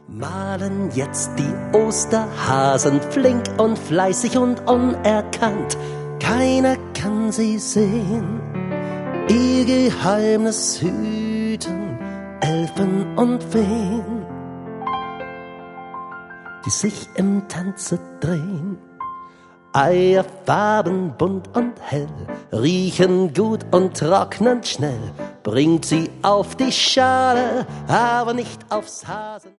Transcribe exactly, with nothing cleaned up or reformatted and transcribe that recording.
Malen jetzt die Osterhasen flink und fleißig und unerkannt. Keiner kann sie sehen, ihr Geheimnis hüten Elfen und Feen, die sich im Tanze drehen. Eierfarben bunt und hell, riechen gut und trocknen schnell. Bringt sie auf die Schale, aber nicht aufs Hasen.